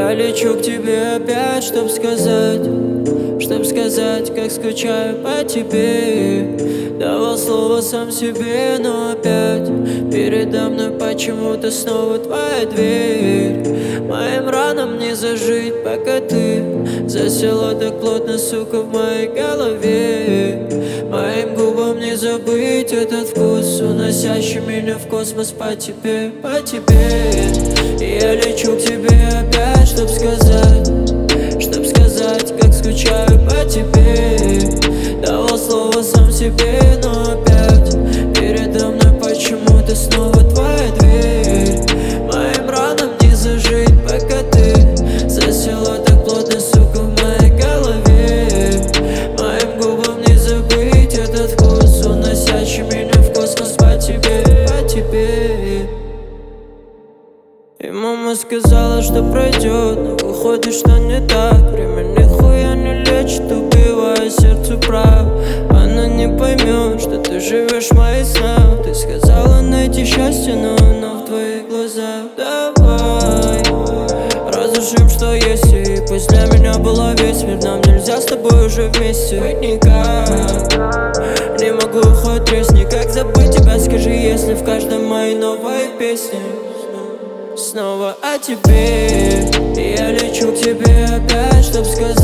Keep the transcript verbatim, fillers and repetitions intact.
Я лечу к тебе опять, чтоб сказать, чтоб сказать, как скучаю по тебе. Давал слово сам себе, но опять передо мной почему-то снова твоя дверь. Моим ранам не зажить, пока ты засела так плотно, сука, в моей голове. Моим губам не забыть этот вкус, уносящий меня в космос по тебе, по тебе. И я лечу к тебе опять, чтоб сказать, чтоб сказать, как скучаю по тебе. Давал слово сам себе, но опять передо мной почему-то снова твоя дверь. Моим ранам не зажить, пока ты засела так плотно, сука, в моей голове. Моим губам не забыть этот вкус, уносящий меня в космос по тебе, по тебе. И мама сказала, что пройдет, но выходит, что не так. Время нихуя не лечит, убивая сердцу прав. Она не поймет, что ты живешь в моих снах. Ты сказала найти счастье, но оно в твоих глазах. Давай разрушим, что есть, и пусть для меня была весь мир. Нам нельзя с тобой уже вместе быть никак. Не могу, хоть тресни, как забыть тебя, скажи, если в каждой моей новой песне снова о тебе. И я лечу к тебе опять, чтоб сказать,